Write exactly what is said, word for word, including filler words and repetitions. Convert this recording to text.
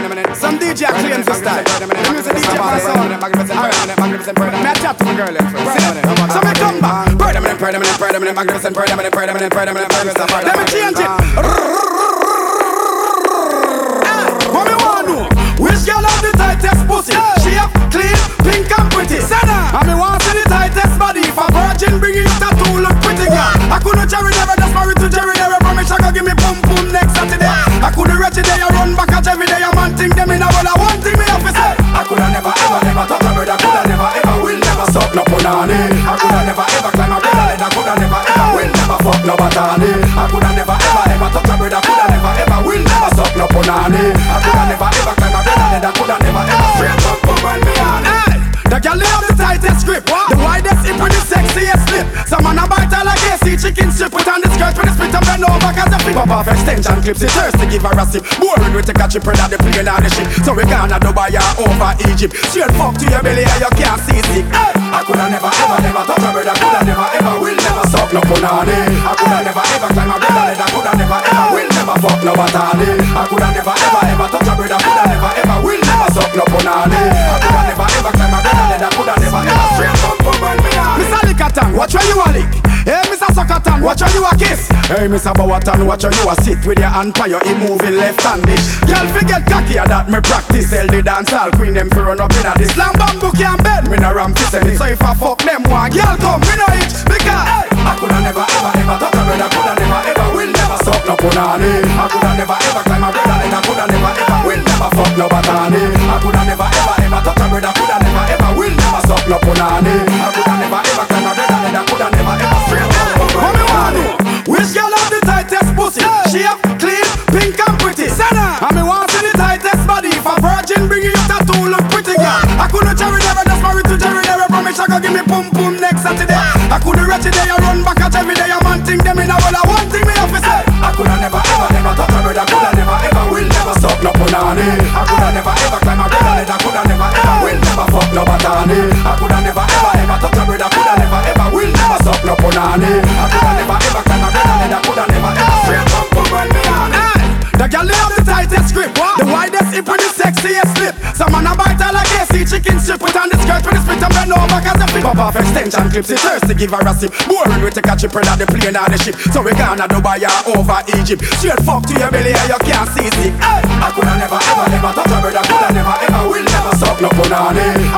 Some D J claims this style. The music D J for the sound. Alright, me a chat to my girl then first. So me come back. Permanent, permanent, permanent, magnificent, permanent, permanent, permanent, permanent. Let me change it. What me want know? Which girl have the tightest pussy? She have clean, pink and pretty. And me want see the tightest body. If a virgin bring you tattoo look pretty girl. I couldn't Jerry never just married to Jerry never. Promise I go give me boom boom next Saturday. I couldn't reach it there, I run back at every day. A man think them in a wall, I one thing me have to say. I coulda never ever never touch a brother. Coulda never ever will never suck no punani. I coulda never ever climb a brother. I coulda never ever will never fuck no batani. I coulda never ever ever touch a brother. Coulda never ever will never suck no punani. I coulda never ever climb a brother. I coulda never ever straight up put on me on. Hey, the girl have the tightest grip, the widest hip and the sexiest lip. Some man a bite her like A C chicken strip. Put on the skirt with the spit and bend over cause the flip up off extension clips. It hurts to give her a sip. Boring we take a chip and the plane on the ship. So we gonna Dubai or over Egypt. Straight fuck to your belly and you can't see sick. Hey, I coulda never ever never touch a brother. Coulda never ever will never suck no punani. I coulda never ever climb a brother. I coulda never ever will never fuck no batani. I coulda never ever ever touch a brother. Coulda never ever will never suck no punani. I coulda never ever climb a brother. I coulda never ever straight up put on me on. Mister Lickatan, watch where you a lick. Hey, Mister Suckatan, watch how you a kiss. Hey, Mister Bawatan, watch how you a sit with your hand by your e moving left-handed. Girl, forget cocky that me practice. Tell the dancehall queen them fi run up in a this. Slam bamboo can't bend, me no ram fi send it. So if I fuck them one, girl come, me no itch. Because hey, I coulda never ever ever touch a brother. Coulda never ever will never suck no punani. I coulda never ever climb a brother. And I coulda never ever will never fuck no batani. I coulda never ever ever touch a brother. Coulda never ever will never suck no punani. I coulda never ever climb a brother. And I coulda never ever straight up. What me want know? Which girl have the tightest pussy? She have clean, pink and pretty. And me want see the tightest body. If a virgin bring you tattoo look pretty girl. I couldn't Jerry never just married to Jerry never. Promise I go give me boom boom next Saturday. I couldn't reach it there, I run back at every day. A man think them in a wall, I one thing me have to say. I coulda never ever never touch a brother. Coulda never ever will never suck no punani. I coulda never ever climb a brother. I coulda never ever will never fuck no batani. I coulda never ever ever touch a brother. Coulda never ever will never suck no punani. I coulda never ever climb a brother. I coulda never ever straight up put on me on. Hey, the girl have the tightest grip, the widest hip and the sexiest lip. Some man a bite her like A C chicken strip. Put on the skirt with the spit and bend over cause the flip up off extension clips. It hurts to give her a sip. Boring we take a chip and the plane on the ship. So we gonna Dubai or over Egypt. Straight fuck to your belly and you can't see sick. Hey, I coulda never ever never touch a brother. Coulda never ever will never suck no punani.